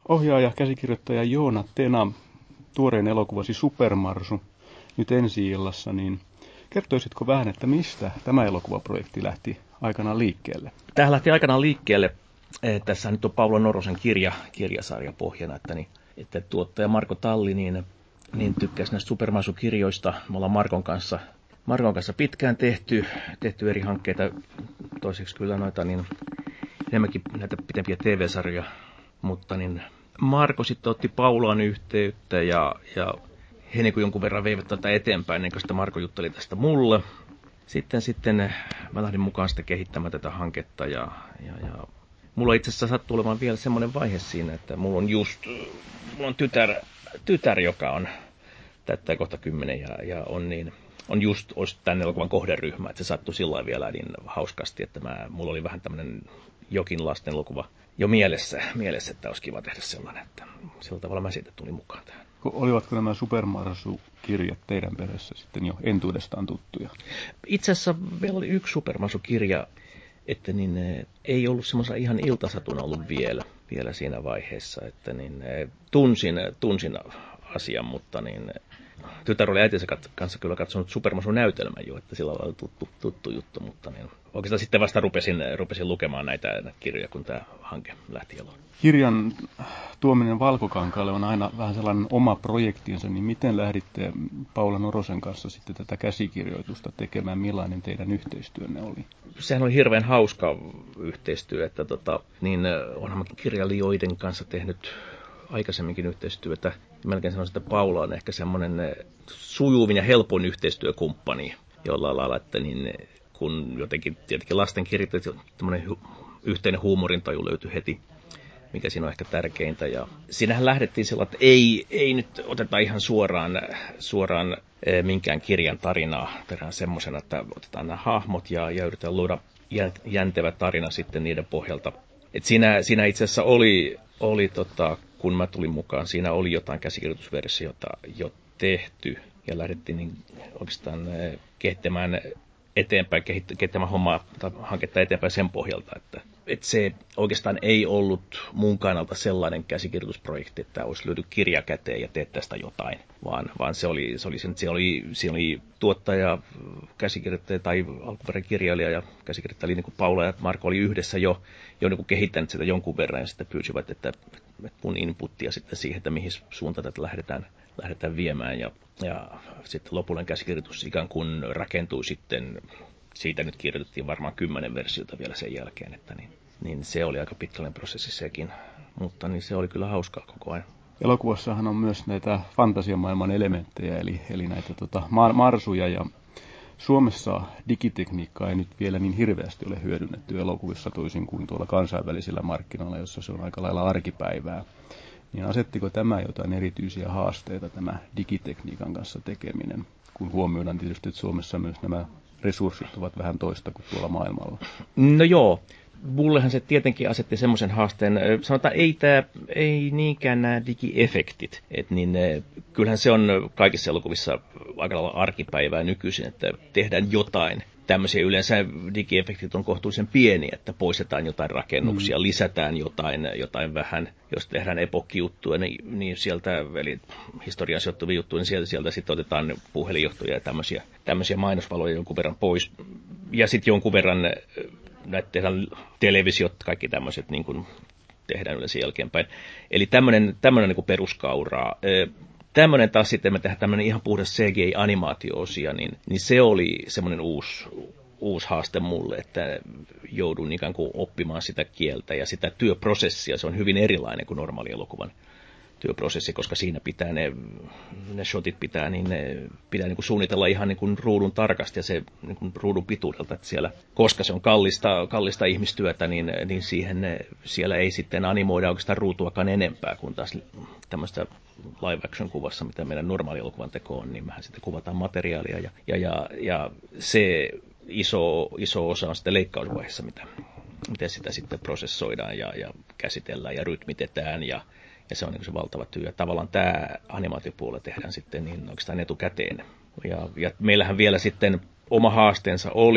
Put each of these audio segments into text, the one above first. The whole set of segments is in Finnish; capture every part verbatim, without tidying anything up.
Ohjaaja, käsikirjoittaja Joona Tena, tuoreen elokuvasi Supermarsu, nyt ensi-illassa, niin kertoisitko vähän, että mistä tämä elokuvaprojekti lähti aikanaan liikkeelle? Tämä lähti aikanaan liikkeelle. Tässä nyt on Paula Norosen kirja, kirjasarja pohjana, että, niin, että tuottaja Marko Talli niin, niin tykkäsi näistä Supermarsu-kirjoista. Me ollaan Markon kanssa, Markon kanssa pitkään tehty, tehty eri hankkeita, toiseksi kyllä noita niin, enemmänkin näitä pitempiä T V-sarjoja, mutta niin Marko sitten otti Paulaan yhteyttä ja, ja he niin kuin jonkun verran veivät tätä eteenpäin, ennen kuin sitä Marko jutteli tästä mulle. Sitten, sitten mä lähdin mukaan sitä kehittämään tätä hanketta ja, ja, ja mulla itse asiassa sattuu olemaan vielä semmoinen vaihe siinä, että mulla on just, mulla on tytär, tytär joka on täyttää kohta kymmenen ja, ja on niin, on just olisi tämän elokuvan kohderyhmä, että se sattui sillä vielä niin hauskasti, että mä, mulla oli vähän tämmöinen jokin lasten elokuva jo mielessä, mielessä, että olisi kiva tehdä sellainen, että sillä tavalla mä siitä tulin mukaan tähän. Olivatko nämä Supermarsu-kirjat teidän perheessä sitten jo entuudestaan tuttuja? Itse asiassa meillä oli yksi Supermarsu-kirja, että niin, ei ollut semmoisena ihan iltasatuna ollut vielä, vielä siinä vaiheessa, että niin, tunsin, tunsin asian, mutta niin, tytär oli äitinsä kanssa kyllä katsonut Supermarsu-näytelmän jo, että sillä lailla tuttu, tuttu juttu, mutta niin, oikeastaan sitten vasta rupesin, rupesin lukemaan näitä, näitä kirjoja, kun tämä hanke lähti eloon. Kirjan tuominen valkokankaalle on aina vähän sellainen oma projektinsa, niin miten lähditte Paula Norosen kanssa sitten tätä käsikirjoitusta tekemään, millainen teidän yhteistyönne oli? Sehän oli hirveän hauska yhteistyö, että tota, niin onhan kirjailijoiden kanssa tehnyt aikaisemminkin yhteistyötä. Melkein sanoisin, että Paula on ehkä semmoinen sujuvin ja helpoin yhteistyökumppani jollain lailla, että niin, kun jotenkin tietenkin lasten kirjoittajat, tämmöinen hu- yhteinen huumorintaju löytyi heti, mikä siinä on ehkä tärkeintä. Ja siinähän lähdettiin sillä, että ei, ei nyt oteta ihan suoraan, suoraan minkään kirjan tarinaa tehdään semmoisena, että otetaan nämä hahmot ja, ja yritetään luoda jäntevä tarina sitten niiden pohjalta. Et siinä, siinä itse asiassa oli, oli tota, kun mä tulin mukaan, siinä oli jotain käsikirjoitusversiota jo tehty ja lähdettiin niin oikeastaan kehittämään eteenpäin, kehittämään hommaa tai hanketta eteenpäin sen pohjalta, että, että se oikeastaan ei ollut mun kannalta sellainen käsikirjoitusprojekti, että olisi löyty kirja käteen ja teet tästä jotain, vaan, vaan se oli, se oli, se oli, se oli tuottaja, käsikirjoittaja tai alkuperäinen kirjailija ja käsikirjoittaja, niin kuin Paula ja Marko oli yhdessä jo, jo niin kuin kehittänyt sitä jonkun verran ja sitten pyysivät, että, että mun inputtia sitten siihen, että mihin suuntaan tätä lähdetään, lähdetään viemään ja, ja sitten lopullinen käsikirjoitus ikään kuin rakentui sitten, siitä nyt kirjoitettiin varmaan kymmenen versiota vielä sen jälkeen, että niin, niin se oli aika pitkällinen prosessi sekin, mutta niin se oli kyllä hauskaa koko ajan. Elokuvassahan on myös näitä fantasiamaailman elementtejä, eli, eli näitä tota, mar- marsuja, ja Suomessa digitekniikkaa ei nyt vielä niin hirveästi ole hyödynnetty elokuvissa toisin kuin tuolla kansainvälisillä markkinoilla, jossa se on aika lailla arkipäivää. Niin asettiko tämä jotain erityisiä haasteita, tämä digitekniikan kanssa tekeminen, kun huomioidaan tietysti, että Suomessa myös nämä resurssit ovat vähän toista kuin tuolla maailmalla? No joo, mullehan se tietenkin asetti semmoisen haasteen, sanotaan ei, tää, ei niinkään nämä digiefektit, että niin, kyllähän se on kaikissa elokuvissa aika lailla arkipäivää nykyisin, että tehdään jotain. Tämmöisiä yleensä digiefektit on kohtuullisen pieniä, että poistetaan jotain rakennuksia, mm. lisätään jotain, jotain vähän. Jos tehdään epokkijuttuja, niin, niin sieltä, eli historiaan sijoittuvia juttuja, niin sieltä, sieltä sitten otetaan puhelinjohtoja ja tämmöisiä, tämmöisiä mainosvaloja jonkun verran pois. Ja sitten jonkun verran näitä tehdään televisiot, kaikki tämmöiset niin kuin tehdään yleensä jälkeenpäin. Eli tämmöinen, tämmöinen niin kuin peruskauraa. Tämmöinen taas sitten, me tehdään tämmöinen ihan puhdas C G I-animaatio-osia, niin, niin se oli semmoinen uusi, uusi haaste mulle, että joudun ikään kuin oppimaan sitä kieltä ja sitä työprosessia. Se on hyvin erilainen kuin normaali elokuvan työprosessi, koska siinä pitää ne, ne shotit pitää, niin ne pitää niin kuin suunnitella ihan niin kuin ruudun tarkasti ja se niin kuin ruudun pituudelta, että siellä, koska se on kallista, kallista ihmistyötä, niin, niin siihen ne, siellä ei sitten animoida oikeastaan ruutuakaan enempää kuin taas tämmöistä live action kuvassa, mitä meidän normaali elokuvan teko on, niin mehän sitten kuvataan materiaalia ja, ja, ja, ja se iso, iso osa on sitten leikkausvaiheessa, mitä, miten sitä sitten prosessoidaan ja, ja käsitellään ja rytmitetään ja Ja se on niin se valtava työ. Tavallaan tämä animaatiopuolella tehdään sitten niin oikeastaan etukäteen. Ja, ja meillähän vielä sitten oma haasteensa oli,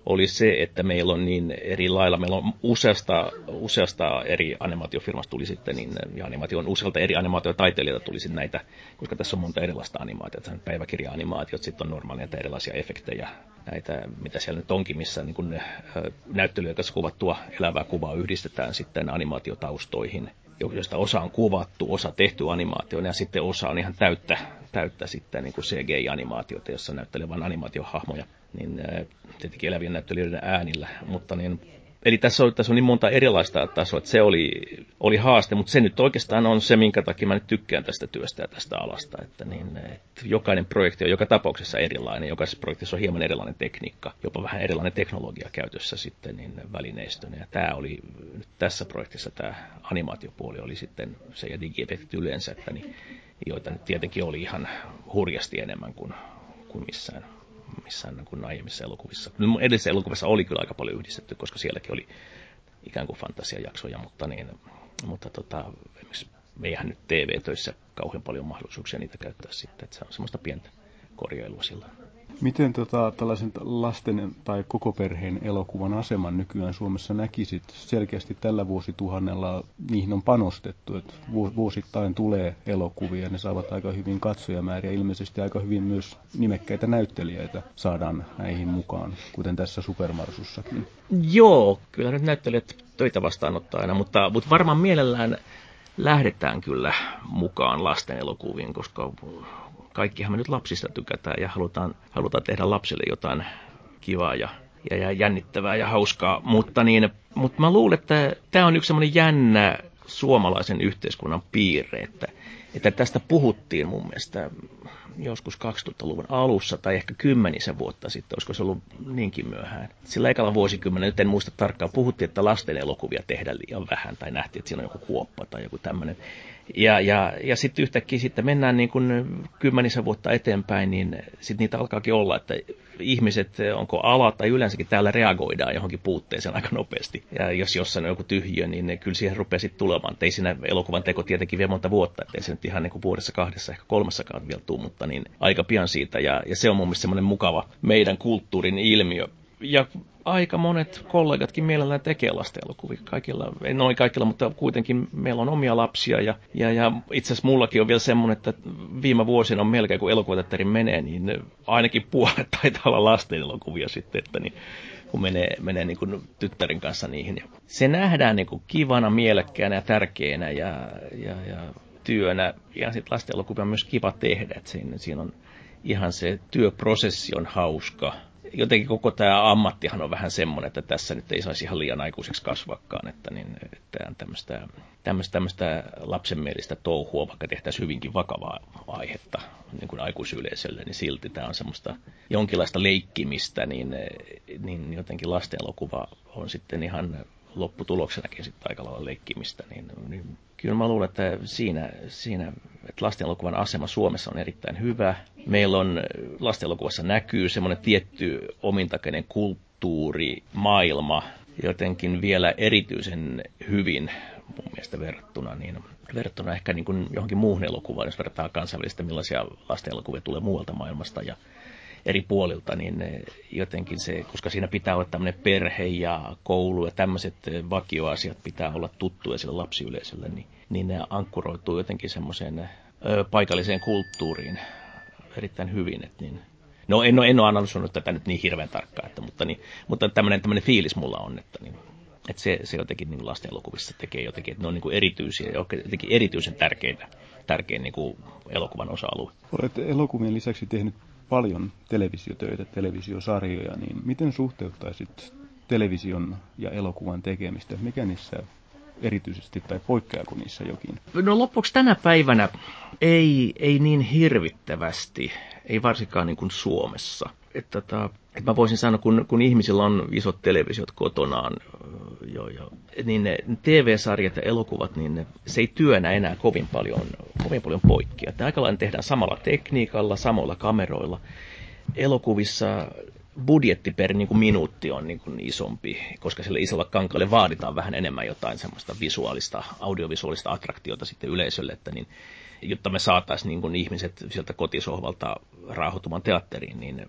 oli se, että meillä on niin eri lailla, meillä on useasta, useasta eri animaatiofirmasta tuli sitten, niin, ja animaation usealta eri animaatiotaiteilijoilta tuli sitten näitä, koska tässä on monta erilaista animaatiota, päiväkirja-animaatiot, sitten on normaalia erilaisia efektejä, näitä, mitä siellä nyt onkin, missä niin kun, näyttelyjen kanssa kuvattua elävää kuvaa yhdistetään sitten animaatiotaustoihin, joista osa on kuvattu, osa tehty animaatioon, ja sitten osa on ihan täyttä, täyttä sitten niin kuin C G I-animaatiota, jossa näyttelee vain animaatiohahmoja, niin tietenkin elävien näyttelijöiden äänillä, mutta niin, eli tässä on, tässä on niin monta erilaista tasoa, että se oli, oli haaste, mutta se nyt oikeastaan on se, minkä takia mä nyt tykkään tästä työstä ja tästä alasta, että, niin, että jokainen projekti on joka tapauksessa erilainen, jokaisessa projektissa on hieman erilainen tekniikka, jopa vähän erilainen teknologia käytössä sitten niin välineistönä, ja tämä oli nyt tässä projektissa tämä animaatiopuoli oli sitten se ja digiefektit yleensä, että niin, joita nyt tietenkin oli ihan hurjasti enemmän kuin, kuin missään. missään kuin aiemmissa elokuvissa. Edellisessä elokuvassa oli kyllä aika paljon yhdistetty, koska sielläkin oli ikään kuin fantasiajaksoja, mutta, niin, mutta tota, eihän nyt T V-töissä kauhean paljon mahdollisuuksia niitä käyttää sitten, että se on semmoista pientä korjailua sillä. Miten tota, tällaisen lasten tai koko perheen elokuvan aseman nykyään Suomessa näkisit? Selkeästi tällä vuosituhannella niihin on panostettu, että vuosittain tulee elokuvia, ne saavat aika hyvin katsojamääriä, ilmeisesti aika hyvin myös nimekkäitä näyttelijöitä saadaan näihin mukaan, kuten tässä Supermarsussakin. Joo, kyllä nyt näyttelijät töitä vastaanottaa aina, mutta, mutta varmaan mielellään lähdetään kyllä mukaan lasten elokuviin, koska kaikkihan me nyt lapsista tykätään ja halutaan, halutaan tehdä lapsille jotain kivaa ja, ja, ja jännittävää ja hauskaa, mutta, niin, mutta mä luulen, että tämä on yksi semmoinen jännä suomalaisen yhteiskunnan piirre, että, että tästä puhuttiin mun mielestä joskus kaksituhattaluvun alussa tai ehkä kymmenisen vuotta sitten, olisiko se ollut niinkin myöhään. Sillä ekalla vuosikymmenellä, nyt en muista tarkkaan, puhuttiin, että lasten elokuvia tehdään liian vähän tai nähtiin, että siinä on joku kuoppa tai joku tämmöinen. Ja, ja, ja sitten yhtäkkiä sitten mennään niin kuin kymmenisen vuotta eteenpäin, niin sitten niitä alkaakin olla, että ihmiset, onko ala tai yleensäkin täällä reagoidaan johonkin puutteeseen aika nopeasti. Ja jos jossain on joku tyhjö, niin kyllä siihen rupeaa sitten tulemaan. Että ei siinä elokuvan teko tietenkin vie monta vuotta, että ei se nyt ihan niin kuin vuodessa, kahdessa, ehkä kolmassakaan vielä tule, mutta niin aika pian siitä. Ja, ja se on mun mielestä semmoinen mukava meidän kulttuurin ilmiö. Ja aika monet kollegatkin mielellään tekee lasten elokuvia. Kaikilla, ei noin kaikilla, mutta kuitenkin meillä on omia lapsia. Ja, ja, ja itse asiassa mullakin on vielä semmoinen, että viime vuosina on melkein, kun elokuvateatterin menee, niin ainakin puolet taitaa olla lasten elokuvia sitten, että niin, kun menee, menee niin kuin tyttären kanssa niihin. Ja se nähdään niin kuin kivana, mielekkäänä ja tärkeänä ja, ja, ja työnä. Ja sitten lasten elokuvia on myös kiva tehdä, että siinä, siinä on ihan se työprosessi on hauska. Jotenkin koko tämä ammattihan on vähän semmoinen, että tässä nyt ei saisi ihan liian aikuiseksi kasvakkaan, että, niin, että tämmöistä, tämmöistä, tämmöistä lapsenmielistä touhua, vaikka tehtäisiin hyvinkin vakavaa aihetta niin kuin aikuisyleisölle, niin silti tämä on semmoista jonkinlaista leikkimistä, niin, niin jotenkin lasten elokuva on sitten ihan lopputuloksenakin sitten aika lailla leikkimistä, niin, niin kyllä mä luulen, että siinä, siinä että lastenelokuvan asema Suomessa on erittäin hyvä. Meillä on lastenelokuvassa näkyy semmoinen tietty omintakeinen kulttuuri, maailma, jotenkin vielä erityisen hyvin mun mielestä verrattuna, niin, verrattuna ehkä niin kuin johonkin muuhun elokuvaan, jos verrataan kansainvälistä, millaisia lastenelokuvia tulee muualta maailmasta ja eri puolilta, niin jotenkin se, koska siinä pitää olla tämmöinen perhe ja koulu ja tämmöiset vakioasiat pitää olla tuttuja sille lapsiyleisölle, niin, niin ne ankkuroituu jotenkin semmoiseen ö, paikalliseen kulttuuriin erittäin hyvin. Että niin, no en ole, en ole analysoinut tätä nyt niin hirveän tarkkaan, että, mutta, niin, mutta tämmöinen, tämmöinen fiilis mulla on, että, niin, että se, se jotenkin niin lasten elokuvissa tekee jotenkin, että ne on niin kuin erityisiä ja jotenkin erityisen tärkeitä, tärkein niin kuin elokuvan osa-alue. Olet elokuvien lisäksi tehnyt paljon televisiotöitä, televisiosarjoja, niin miten suhteuttaisit television ja elokuvan tekemistä? Mikä niissä erityisesti tai poikkeako niissä jokin? No loppuksi tänä päivänä ei, ei niin hirvittävästi, ei varsinkaan niin kuin Suomessa. Että, että, että mä voisin sanoa, kun, kun ihmisillä on isot televisiot kotonaan, jo, jo, niin ne T V-sarjat ja elokuvat, niin ne, se ei työnä enää kovin paljon, kovin paljon poikkea. Että aika lailla tehdään samalla tekniikalla, samoilla kameroilla. Elokuvissa budjetti per niin kuin minuutti on niin kuin isompi, koska sille isolla kankaalle vaaditaan vähän enemmän jotain semmoista visuaalista, audiovisuaalista attraktiota sitten yleisölle, että niin, jotta me saataisiin niin kuin ihmiset sieltä kotisohvalta rauhoittumaan teatteriin, niin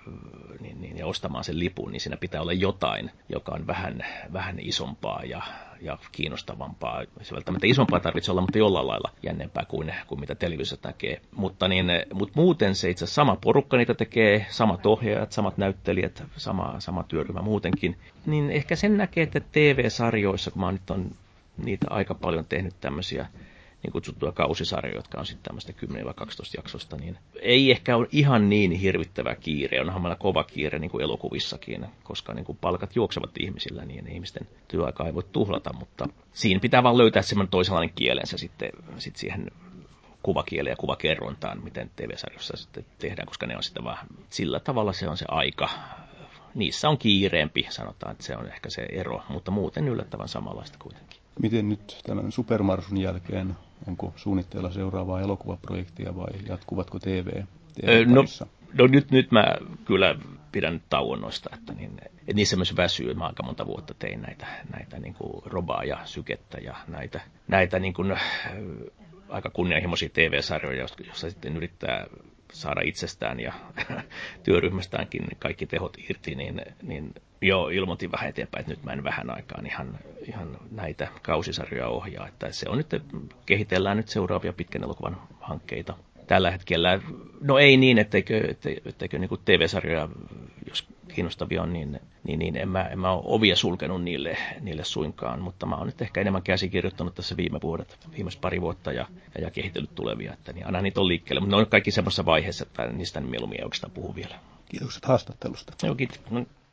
niin, niin, ja ostamaan sen lipun, niin siinä pitää olla jotain, joka on vähän, vähän isompaa ja, ja kiinnostavampaa. Se välttämättä isompaa tarvitsee olla, mutta jollain lailla jännempää kuin, kuin mitä televisiossa näkee. Mutta, niin, mutta muuten se itse asiassa sama porukka niitä tekee, samat ohjaajat, samat näyttelijät, sama, sama työryhmä muutenkin. Niin ehkä sen näkee, että T V-sarjoissa, kun mä nyt on niitä aika paljon tehnyt tämmöisiä niin kutsuttuja kausisarjoja, jotka on sitten tämmöistä kymmenen kaksitoista jaksosta, niin ei ehkä ole ihan niin hirvittävä kiire. Onhan meillä kova kiire niin kuin elokuvissakin, koska niin kuin palkat juoksevat ihmisillä, niin ihmisten työaikaa ei voi tuhlata, mutta siinä pitää vaan löytää semmoinen toisenlainen kielensä sitten, sitten siihen kuvakieleen ja kuvakerrontaan, miten T V-sarjoissa sitten tehdään, koska ne on sitten vaan sillä tavalla se on se aika. Niissä on kiireempi, sanotaan, että se on ehkä se ero, mutta muuten yllättävän samanlaista kuitenkin. Miten nyt tämän Supermarsun jälkeen, onko suunnitteilla seuraavaa elokuvaprojektia vai jatkuvatko T V? No, no nyt, nyt mä kyllä pidän tauon noista, että, niin, että niissä myös väsyy. Mä aika monta vuotta tein näitä, näitä niin kuin Robaa ja Sykettä ja näitä, näitä niin kuin, äh, aika kunnianhimoisia T V-sarjoja, joissa sitten yrittää saada itsestään ja työryhmästäänkin kaikki tehot irti, niin, niin joo, ilmoitin vähän eteenpäin, että nyt mä en vähän aikaan ihan, ihan näitä kausisarjoja ohjaa. Että se on nyt, kehitellään nyt seuraavia pitkän elokuvan hankkeita. Tällä hetkellä, no ei niin, etteikö, etteikö, etteikö niin kuin T V-sarjoja, jos kiinnostavia on, niin, niin, niin en, mä, en mä ole ovia sulkenut niille, niille suinkaan, mutta mä oon nyt ehkä enemmän käsikirjoittanut tässä viime vuodet, viimeiset pari vuotta ja, ja kehitellyt tulevia, että niin aina niitä on liikkeelle, mutta ne on kaikki semmoisessa vaiheessa, että niistä mieluummin ei oikeastaan puhu vielä. Kiitokset haastattelusta. Joo, kiitos. No.